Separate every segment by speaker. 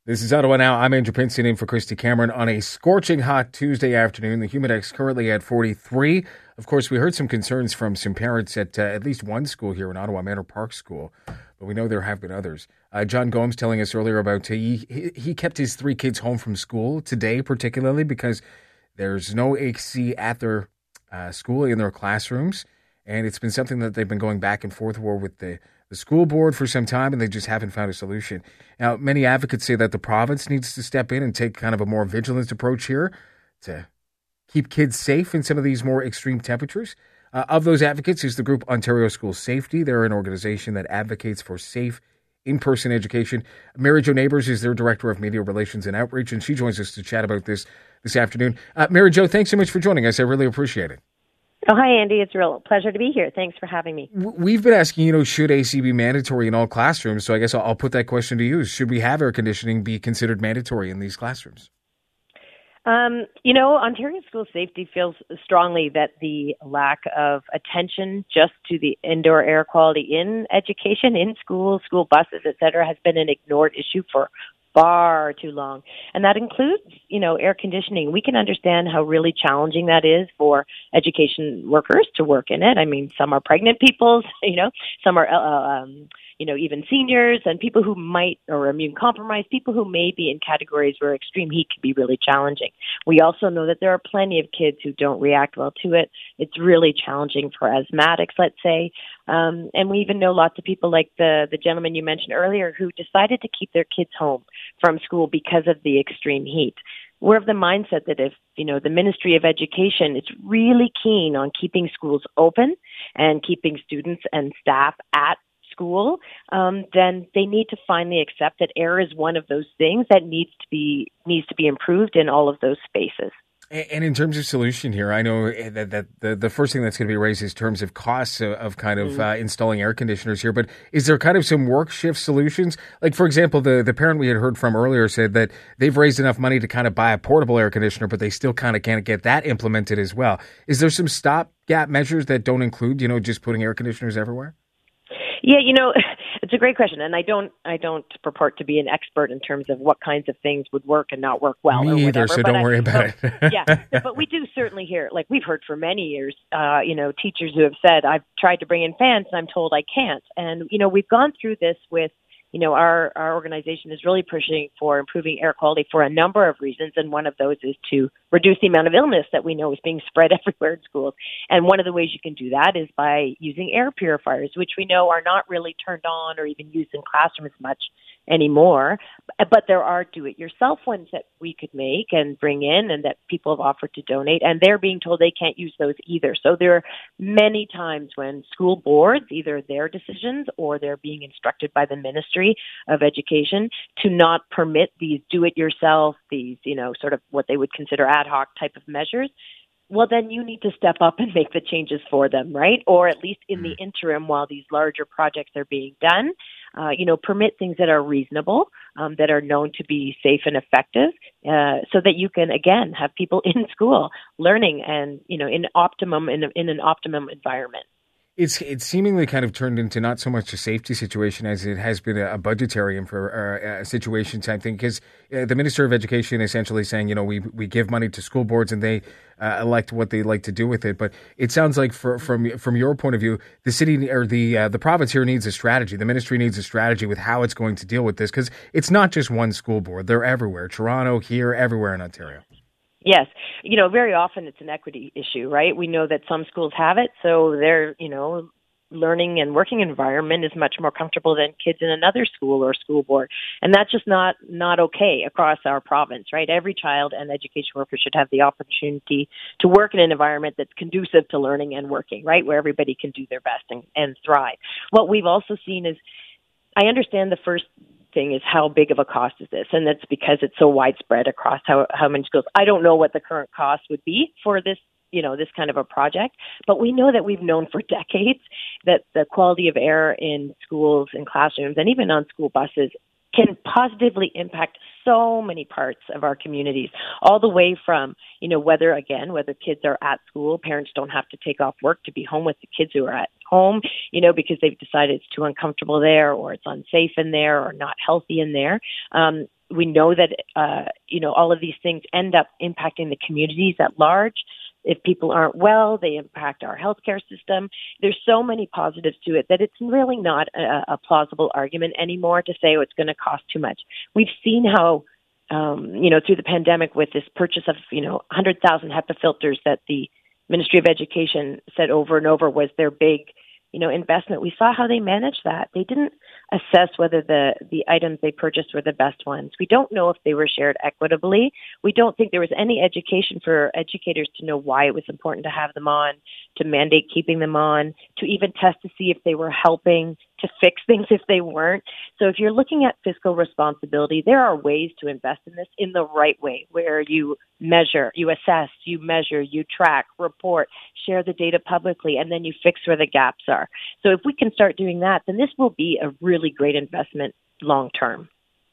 Speaker 1: This is Ottawa Now. I'm Andrew Pinson in for Christy Cameron on a scorching hot Tuesday afternoon. The Humidex currently at 43. Of course, we heard some concerns from some parents at least one school here in Ottawa, Manor Park School, but we know there have been others. John Gomes telling us earlier about he kept his 3 kids home from school today, particularly because there's no HC at their school in their classrooms, and it's been something that they've been going back and forth with the school board for some time, and they just haven't found a solution. Now, many advocates say that the province needs to step in and take kind of a more vigilant approach here to keep kids safe in some of these more extreme temperatures. Of those advocates is the group Ontario School Safety. They're an organization that advocates for safe in-person education. Mary Jo Neighbours is their Director of Media Relations and Outreach, and she joins us to chat about this afternoon. Mary Jo, thanks so much for joining us. I really appreciate it.
Speaker 2: Oh, hi, Andy. It's a real pleasure to be here. Thanks for having me.
Speaker 1: We've been asking, should AC be mandatory in all classrooms? So I guess I'll put that question to you. Should we have air conditioning be considered mandatory in these classrooms?
Speaker 2: Ontario School Safety feels strongly that the lack of attention just to the indoor air quality in education, in schools, school buses, et cetera, has been an ignored issue for far too long. And that includes, air conditioning. We can understand how really challenging that is for education workers to work in it. I mean, some are pregnant people, some are, even seniors and people who might, or immune compromised, people who may be in categories where extreme heat can be really challenging. We also know that there are plenty of kids who don't react well to it. It's really challenging for asthmatics, let's say. And we even know lots of people like the gentleman you mentioned earlier who decided to keep their kids home from school because of the extreme heat. We're of the mindset that if, the Ministry of Education is really keen on keeping schools open and keeping students and staff at school, then they need to finally accept that air is one of those things that needs to be improved in all of those spaces.
Speaker 1: And in terms of solution here, I know that the first thing that's going to be raised is terms of costs of kind of installing air conditioners here. But is there kind of some work shift solutions? Like, for example, the parent we had heard from earlier said that they've raised enough money to kind of buy a portable air conditioner, but they still kind of can't get that implemented as well. Is there some stopgap measures that don't include, just putting air conditioners everywhere?
Speaker 2: Yeah, it's a great question, and I don't purport to be an expert in terms of what kinds of things would work and not work well.
Speaker 1: Me either, so don't worry about it.
Speaker 2: Yeah, but we do certainly hear, like we've heard for many years, teachers who have said, I've tried to bring in fans and I'm told I can't. And, we've gone through this with, our organization is really pushing for improving air quality for a number of reasons, and one of those is to reduce the amount of illness that we know is being spread everywhere in schools. And one of the ways you can do that is by using air purifiers, which we know are not really turned on or even used in classrooms much anymore. But there are do-it-yourself ones that we could make and bring in and that people have offered to donate, and they're being told they can't use those either. So there are many times when school boards, either their decisions or they're being instructed by the Ministry of Education to not permit these do-it-yourself, these, sort of what they would consider ad hoc type of measures. Well, then you need to step up and make the changes for them, right? Or at least in the interim while these larger projects are being done, permit things that are reasonable, that are known to be safe and effective, so that you can, again, have people in school learning and, in an optimum environment.
Speaker 1: It's seemingly kind of turned into not so much a safety situation as it has been a budgetary a situation type thing, because the Minister of Education essentially saying, we give money to school boards and they elect what they like to do with it. But it sounds like from your point of view, the city or the province here needs a strategy. The ministry needs a strategy with how it's going to deal with this, because it's not just one school board. They're everywhere. Toronto, here, everywhere in Ontario.
Speaker 2: Yes. Very often it's an equity issue, right? We know that some schools have it, so their, learning and working environment is much more comfortable than kids in another school or school board. And that's just not okay across our province, right? Every child and education worker should have the opportunity to work in an environment that's conducive to learning and working, right? Where everybody can do their best and thrive. What we've also seen is, I understand the first thing is how big of a cost is this, and that's because it's so widespread across how many schools. I don't know what the current cost would be for this, this kind of a project, but we know that we've known for decades that the quality of air in schools and classrooms and even on school buses can positively impact so many parts of our communities, all the way from, whether kids are at school, parents don't have to take off work to be home with the kids who are at home, because they've decided it's too uncomfortable there or it's unsafe in there or not healthy in there. we know that, all of these things end up impacting the communities at large. If people aren't well, they impact our healthcare system. There's so many positives to it that it's really not a plausible argument anymore to say, it's going to cost too much. We've seen how, through the pandemic with this purchase of, 100,000 HEPA filters that the Ministry of Education said over and over was their big, investment. We saw how they managed that. They didn't assess whether the items they purchased were the best ones. We don't know if they were shared equitably. We don't think there was any education for educators to know why it was important to have them on, to mandate keeping them on, to even test to see if they were helping to fix things if they weren't. So if you're looking at fiscal responsibility, there are ways to invest in this in the right way, where you measure, you assess, you measure, you track, report, share the data publicly, and then you fix where the gaps are. So if we can start doing that, then this will be a really great investment long term.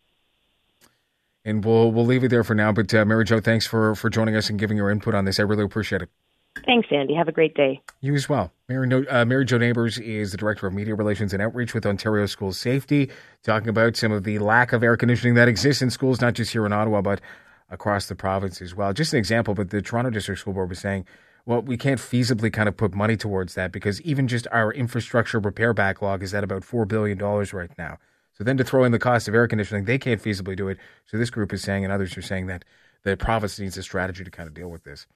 Speaker 1: And we'll leave it there for now. But Mary Jo, thanks for joining us and giving your input on this. I really appreciate it.
Speaker 2: Thanks, Andy. Have a great day.
Speaker 1: You as well. Mary Jo Neighbours is the Director of Media Relations and Outreach with Ontario School Safety, talking about some of the lack of air conditioning that exists in schools, not just here in Ottawa, but across the province as well. Just an example, but the Toronto District School Board was saying, well, we can't feasibly kind of put money towards that because even just our infrastructure repair backlog is at about $4 billion right now. So then to throw in the cost of air conditioning, they can't feasibly do it. So this group is saying, and others are saying, that the province needs a strategy to kind of deal with this.